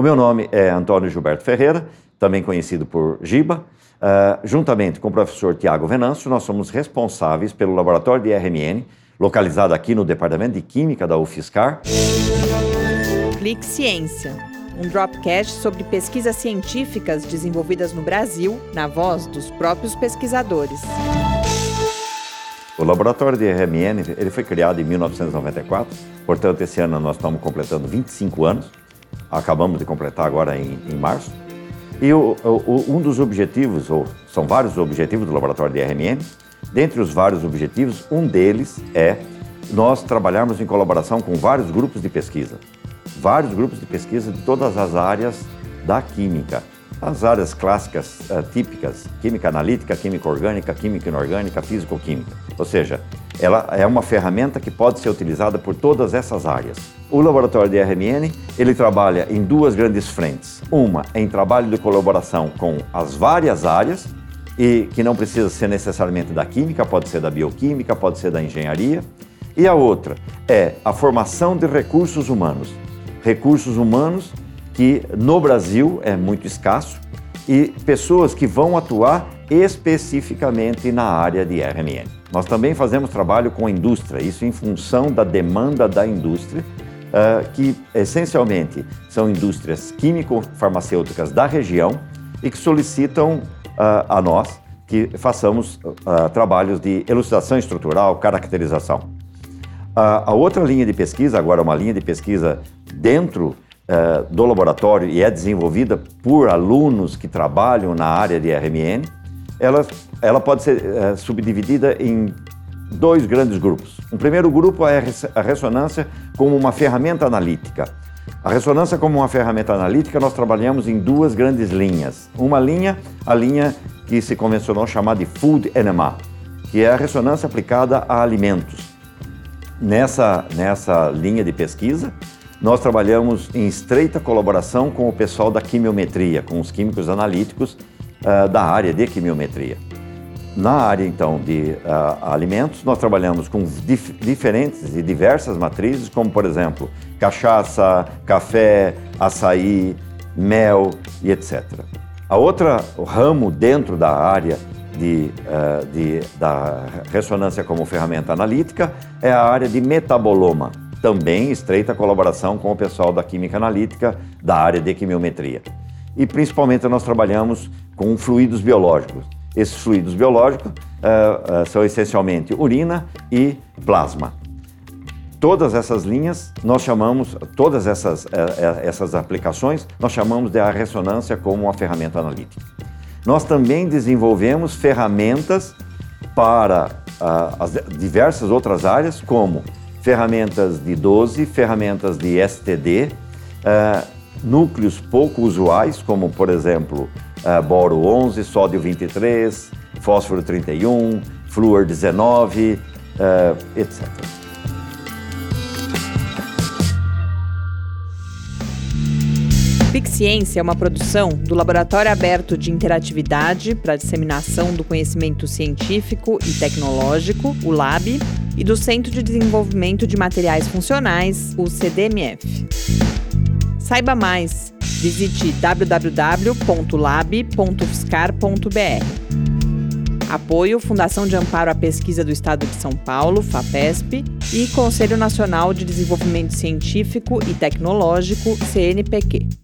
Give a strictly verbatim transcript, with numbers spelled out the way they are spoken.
O meu nome é Antônio Gilberto Ferreira, também conhecido por Giba. Uh, juntamente com o professor Tiago Venâncio, nós somos responsáveis pelo laboratório de R M N, localizado aqui no Departamento de Química da UFSCar. Clique Ciência, um dropcast sobre pesquisas científicas desenvolvidas no Brasil, na voz dos próprios pesquisadores. O laboratório de R M N ele foi criado em mil novecentos e noventa e quatro, portanto, esse ano nós estamos completando vinte e cinco anos, acabamos de completar agora em, em março. E o, o, um dos objetivos, ou são vários objetivos do laboratório de R M N, dentre os vários objetivos, um deles é nós trabalharmos em colaboração com vários grupos de pesquisa. Vários grupos de pesquisa de todas as áreas da química. As áreas clássicas, uh, típicas, química analítica, química orgânica, química inorgânica, físico-química. Ou seja, ela é uma ferramenta que pode ser utilizada por todas essas áreas. O laboratório de R M N, ele trabalha em duas grandes frentes. Uma é em trabalho de colaboração com as várias áreas, e que não precisa ser necessariamente da química, pode ser da bioquímica, pode ser da engenharia. E a outra é a formação de recursos humanos. Recursos humanos que no Brasil é muito escasso e pessoas que vão atuar especificamente na área de R M N. Nós também fazemos trabalho com a indústria, isso em função da demanda da indústria, uh, que essencialmente são indústrias químico-farmacêuticas da região e que solicitam uh, a nós que façamos uh, trabalhos de elucidação estrutural, caracterização. Uh, a outra linha de pesquisa, agora uma linha de pesquisa dentro uh, do laboratório e é desenvolvida por alunos que trabalham na área de R M N, ela, ela pode ser uh, subdividida em dois grandes grupos. O primeiro grupo é a ressonância como uma ferramenta analítica. A ressonância como uma ferramenta analítica, nós trabalhamos em duas grandes linhas. Uma linha, a linha que se convencionou chamar de Food N M A, que é a ressonância aplicada a alimentos. Nessa, nessa linha de pesquisa, nós trabalhamos em estreita colaboração com o pessoal da quimiometria, com os químicos analíticos uh, da área de quimiometria. Na área, então, de uh, alimentos, nós trabalhamos com dif- diferentes e diversas matrizes, como, por exemplo, cachaça, café, açaí, mel e etcétera. A outra ramo dentro da área De, uh, de, da ressonância como ferramenta analítica é a área de metaboloma, também estreita colaboração com o pessoal da química analítica, da área de quimiometria. E principalmente nós trabalhamos com fluidos biológicos. Esses fluidos biológicos uh, uh, são essencialmente urina e plasma. Todas essas linhas nós chamamos, todas essas, uh, essas aplicações, nós chamamos de a ressonância como uma ferramenta analítica. Nós também desenvolvemos ferramentas para uh, as diversas outras áreas, como ferramentas de dose, ferramentas de S T D, uh, núcleos pouco usuais, como, por exemplo, uh, boro onze, sódio vinte e três, fósforo trinta e um, flúor dezenove, uh, etcétera. Clique Ciência é uma produção do Laboratório Aberto de Interatividade para a Disseminação do Conhecimento Científico e Tecnológico, o LAB, e do Centro de Desenvolvimento de Materiais Funcionais, o C D M F. Saiba mais, visite w w w ponto lab ponto u f s c a r ponto b r. Apoio Fundação de Amparo à Pesquisa do Estado de São Paulo, FAPESP, e Conselho Nacional de Desenvolvimento Científico e Tecnológico, C N Pq.